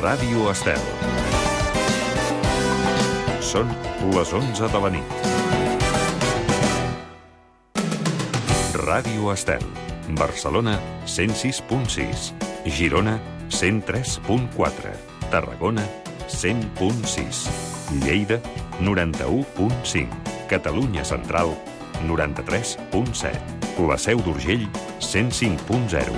Ràdio Estel. Són les 11 de la nit. Ràdio Estel. Barcelona, 106.6. Girona, 103.4. Tarragona, 100.6. Lleida, 91.5. Catalunya Central, 93.7. La Seu d'Urgell, 105.0.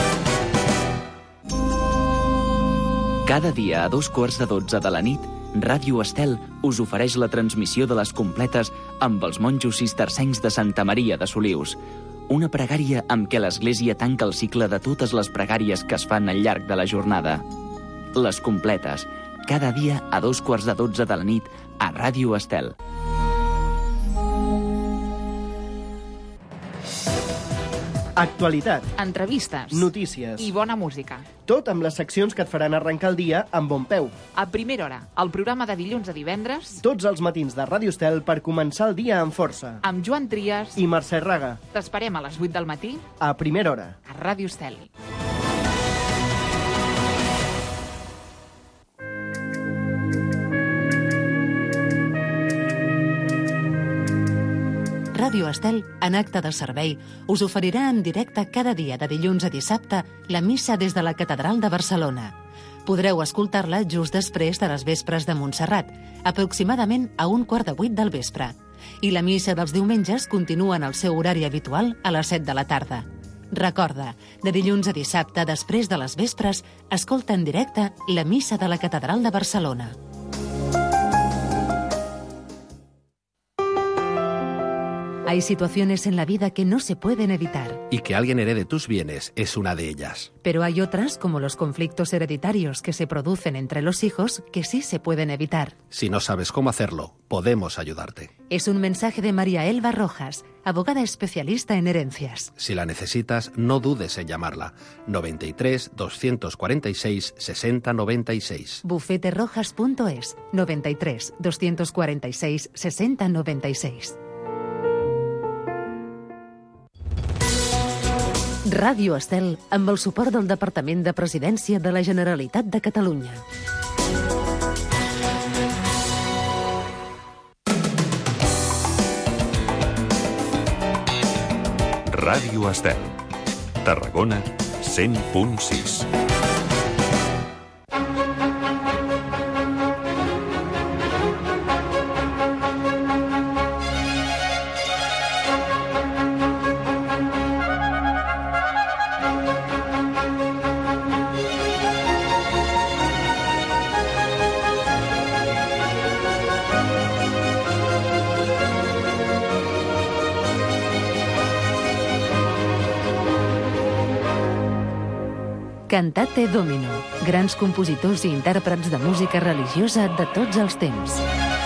Cada dia a 2:15 de la nit, Ràdio Estel us ofereix la transmissió de les completes amb els monjos cistercencs de Santa Maria de Solius. Una pregària amb què l'Església tanca el cicle de totes les pregàries que es fan al llarg de la jornada. Les completes, cada dia a 2:15 de la nit a Ràdio Estel. Actualitat, entrevistes, notícies i bona música. Tot amb les seccions que et faran arrencar el dia amb bon peu. A primera hora, el programa de dilluns a divendres, Tots els matins de Ràdio Estel per començar el dia amb força. amb Joan Trias. I Mercè Raga, T'esperem a les 8 del matí a primera hora. a Ràdio Estel. Ràdio Estel, en acte de servei, us oferirà en directe cada dia de dilluns a dissabte la missa des de la Catedral de Barcelona. Podreu escoltar-la just després de les vespres de Montserrat, aproximadament a 7:15 del vespre. I la missa dels diumenges continua en el seu horari habitual a les 7 de la tarda. Recorda, de dilluns a dissabte, després de les vespres, escolta en directe la missa de la Catedral de Barcelona. Hay situaciones en la vida que no se pueden evitar. Y que alguien herede tus bienes es una de ellas. Pero hay otras, como los conflictos hereditarios que se producen entre los hijos, que sí se pueden evitar. Si no sabes cómo hacerlo, podemos ayudarte. Es un mensaje de María Elba Rojas, abogada especialista en herencias. Si la necesitas, no dudes en llamarla. 93 246 6096. Bufeterojas.es 93 246 6096. Ràdio Estel, amb el suport del Departament de Presidència de la Generalitat de Catalunya. Ràdio Estel. Tarragona, 100.6. Cantate Domino, grans compositors i intèrprets de música religiosa de tots els temps.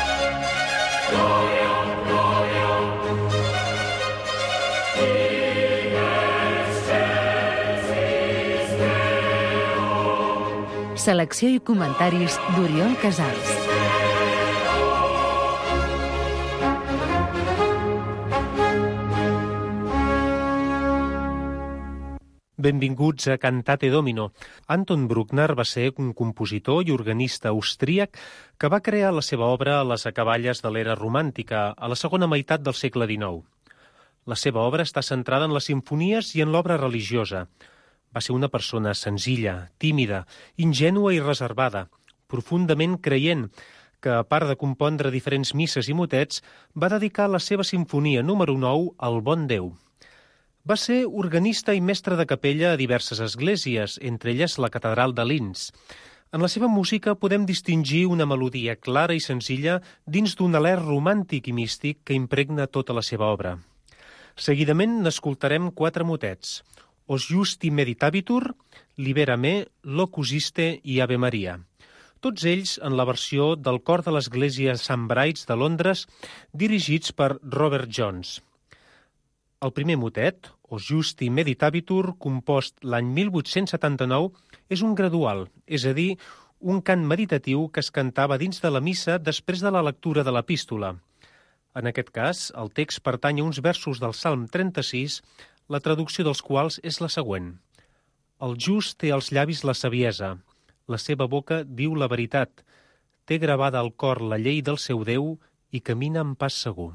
Selecció i comentaris d'Oriol Casals. Benvinguts a Cantate Domino. Anton Bruckner va ser un compositor i organista austríac que va crear la seva obra a les acaballes de l'era romàntica, a la segona meitat del segle XIX. La seva obra està centrada en les simfonies i en l'obra religiosa. Va ser una persona senzilla, tímida, ingènua i reservada, profundament creient, que, a part de compondre diferents misses i motets, va dedicar la seva sinfonia número 9 al bon Déu. Va ser organista i mestre de capella a diverses esglésies, entre elles la catedral de Linz. En la seva música podem distingir una melodia clara i senzilla dins d'un alè romàntic i místic que impregna tota la seva obra. Seguidament n'escoltarem 4 motets: Os Justi Meditabitur, Libera Me, Locus Iste i Ave Maria. Tots ells en la versió del cor de l'església St. Bride's de Londres, dirigits per Robert Jones. El primer motet, Os Justi Meditabitur, compost l'any 1879, és un gradual, és a dir, un cant meditatiu que es cantava dins de la missa després de la lectura de l'epístola. En aquest cas, el text pertany a uns versos del Salm 36, la traducció dels quals és la següent. El just té als llavis la saviesa, la seva boca diu la veritat, té gravada al cor la llei del seu Déu i camina amb pas segur.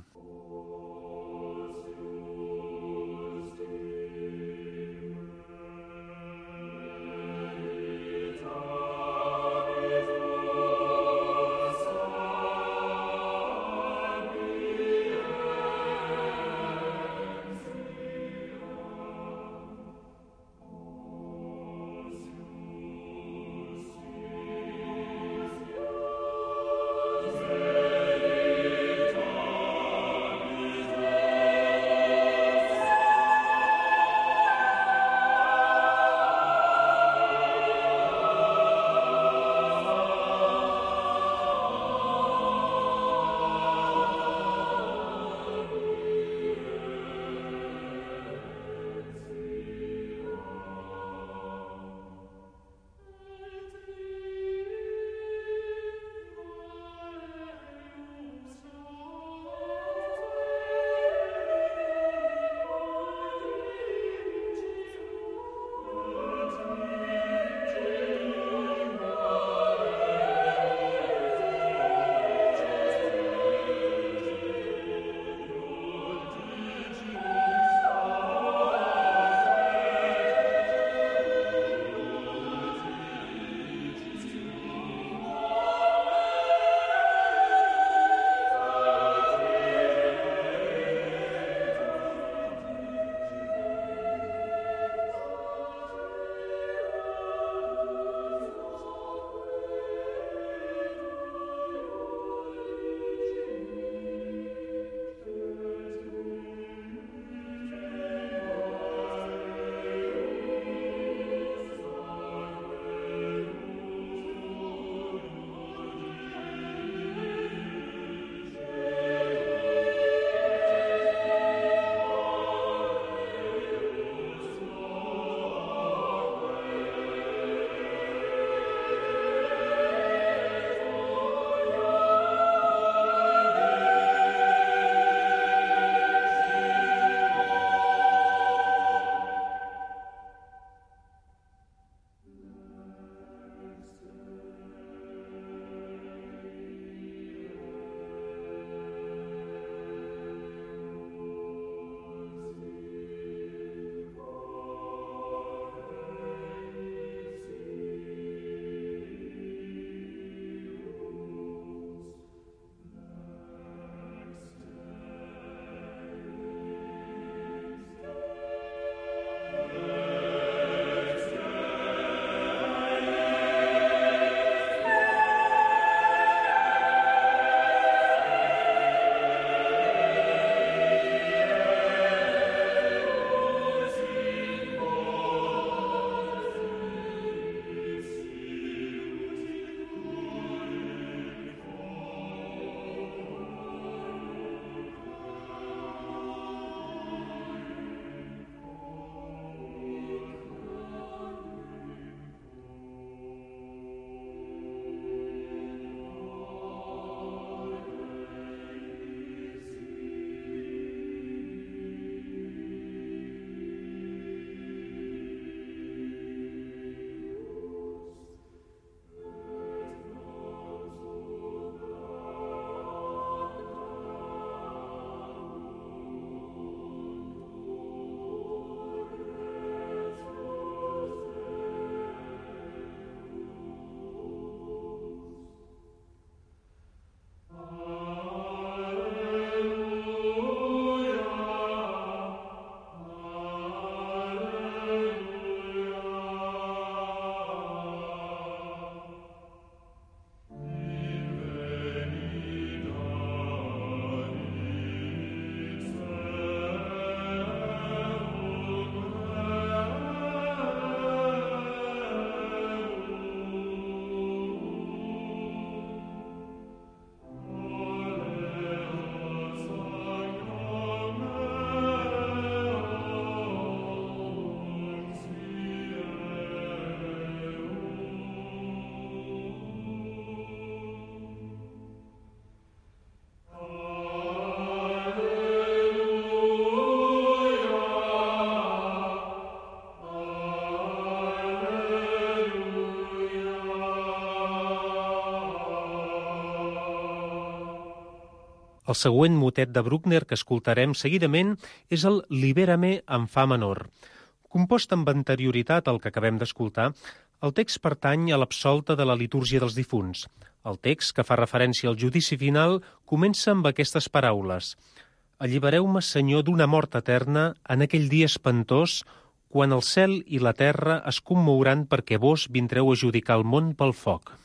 El següent motet de Bruckner que escoltarem seguidament és el Libérame en fa menor. Compost amb anterioritat al que acabem d'escoltar, el text pertany a l'absolta de la litúrgia dels difunts. El text, que fa referència al judici final, comença amb aquestes paraules: «Allibereu-me, Senyor, d'una mort eterna en aquell dia espantós, quan el cel i la terra es commouran perquè vos vindreu a judicar el món pel foc».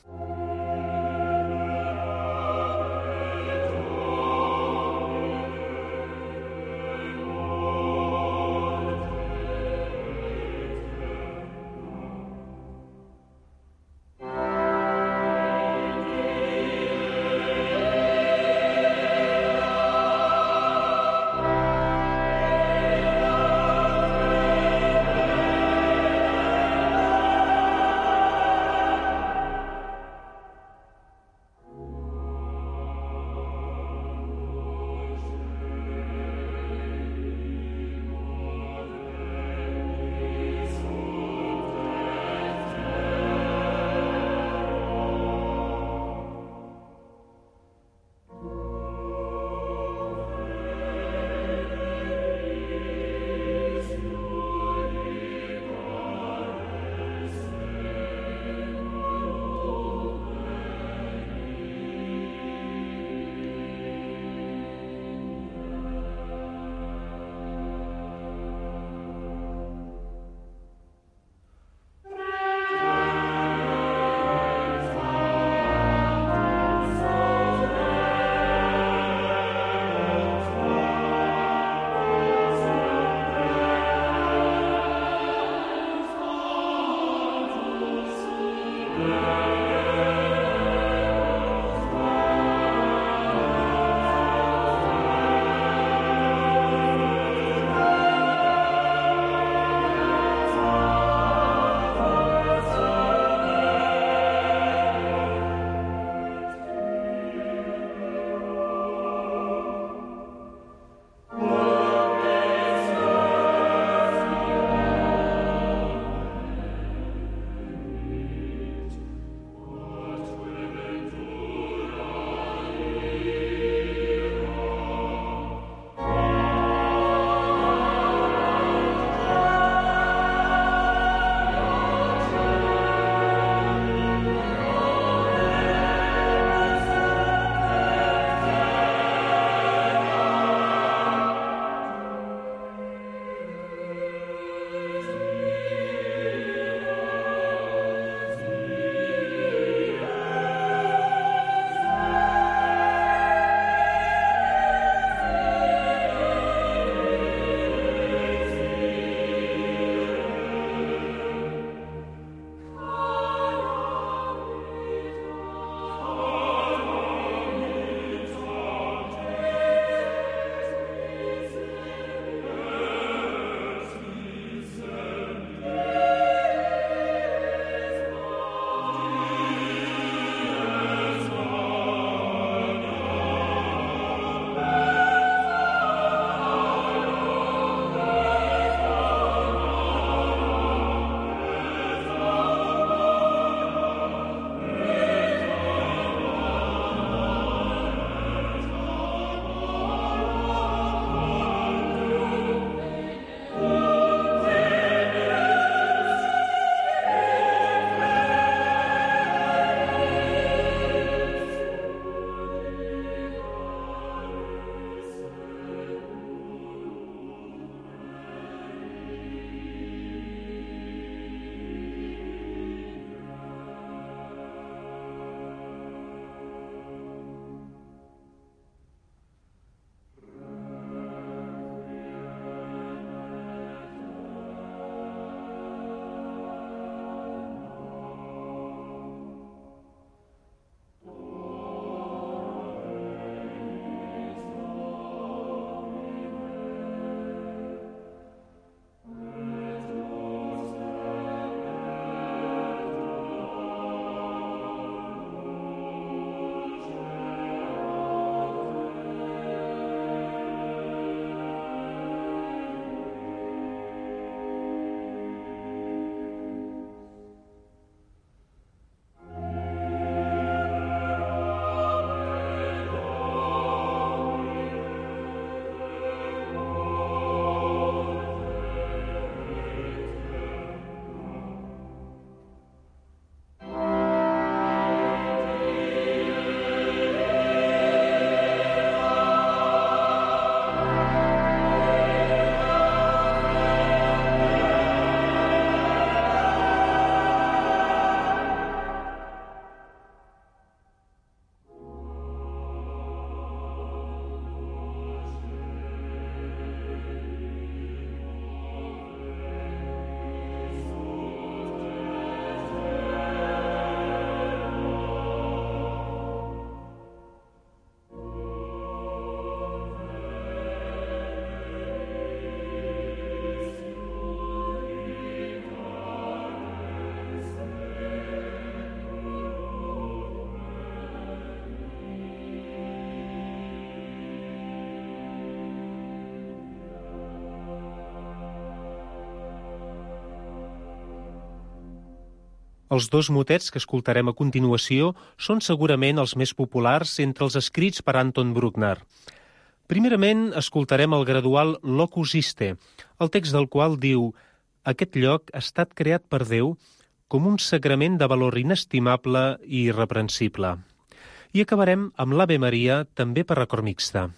Els dos motets que escoltarem a continuació són segurament els més populars entre els escrits per Anton Bruckner. Primerament, escoltarem el gradual Locus Iste, el text del qual diu: «Aquest lloc ha estat creat per Déu com un sagrament de valor inestimable i irreprensible». I acabarem amb l'Ave Maria, també per a cor mixta.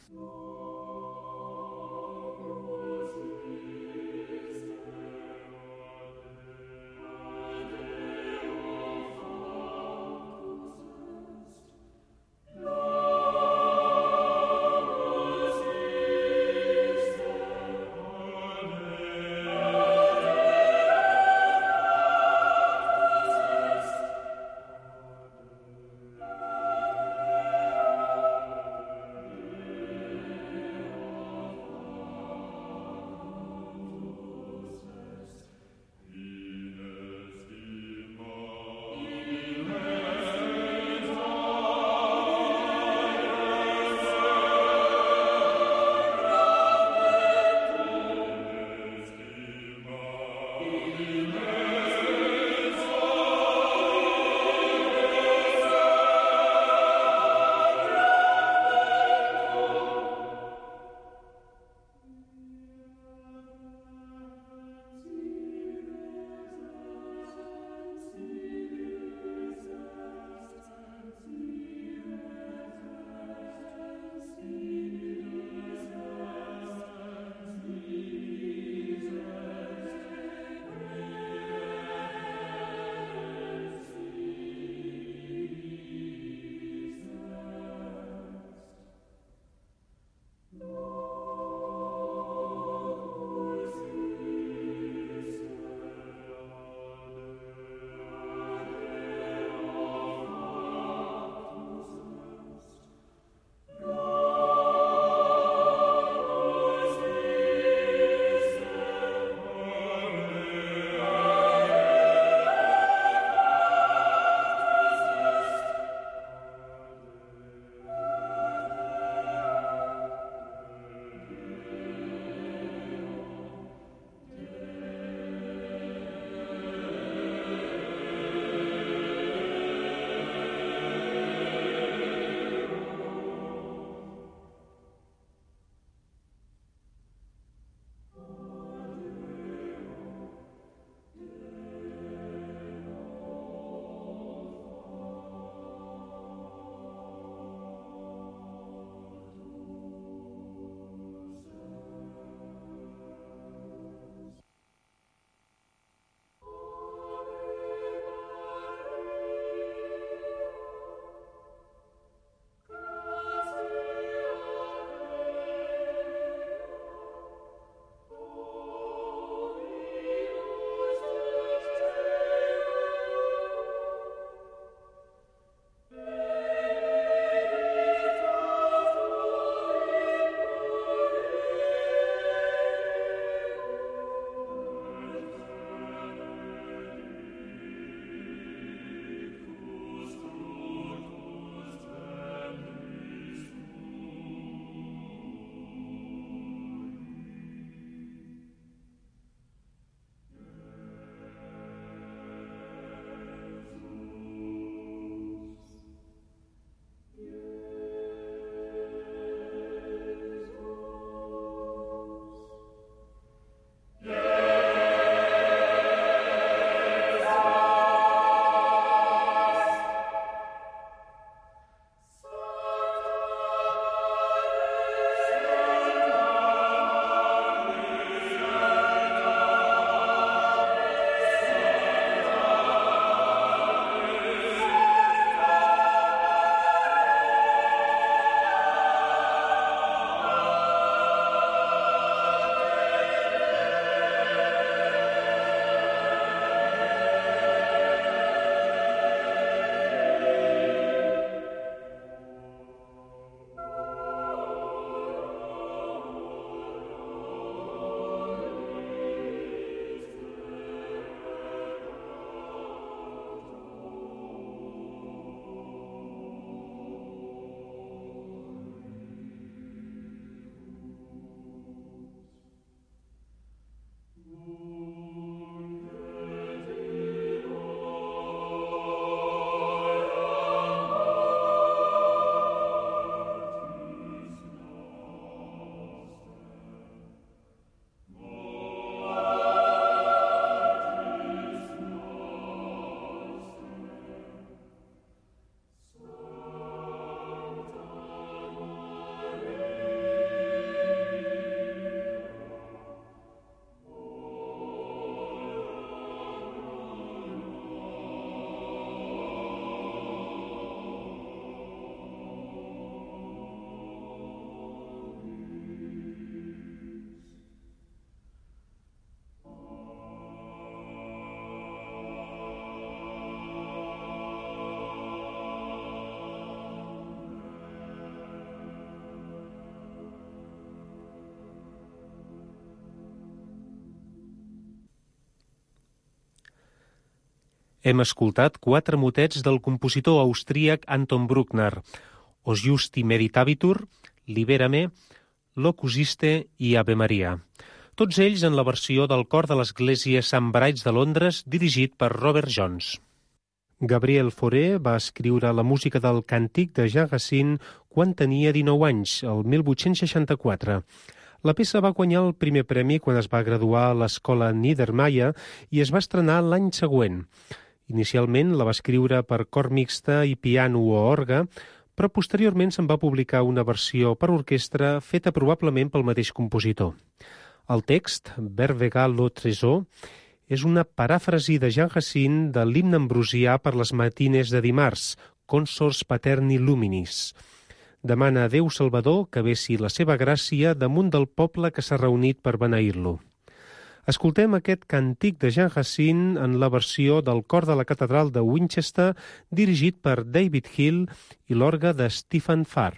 Hem escoltat 4 motets del compositor austríac Anton Bruckner, Os Justi Meditabitur, Libérame, Locus Iste i Ave Maria. Tots ells en la versió del cor de l'església Sant Brides de Londres, dirigit per Robert Jones. Gabriel Fauré va escriure la música del càntic de Jean Racine quan tenia 19 anys, el 1864. La peça va guanyar el primer premi quan es va graduar a l'escola Niedermayer i es va estrenar l'any següent. Inicialment la va escriure per cor mixta i piano o orgue, però posteriorment se'n va publicar una versió per orquestra feta probablement pel mateix compositor. El text, Vervegal lo Tresor, és una paràfrasi de Jean Racine de l'himne ambrosià per les matines de dimarts, Consors Paterni Luminis. Demana a Déu Salvador que vessi la seva gràcia damunt del poble que s'ha reunit per beneir-lo. Escoltem aquest càntic de Jean Racine en la versió del cor de la catedral de Winchester, dirigit per David Hill i l'orgue de Stephen Farr.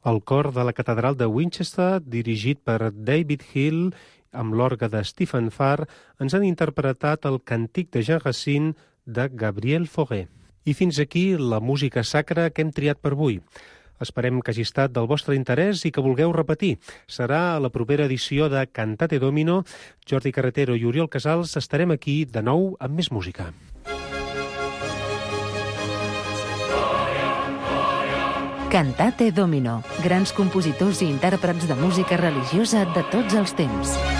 El cor de la catedral de Winchester, dirigit per David Hill, amb l'orgue de Stephen Farr, ens han interpretat el Cantic de Jean Racine de Gabriel Fauré. I fins aquí la música sacra que hem triat per avui. Esperem que hagi estat del vostre interès i que vulgueu repetir. Serà a la propera edició de Cantate Domino. Jordi Carretero i Oriol Casals estarem aquí de nou amb més música. Cantate Domino. Grans compositors i intèrprets de música religiosa de tots els temps.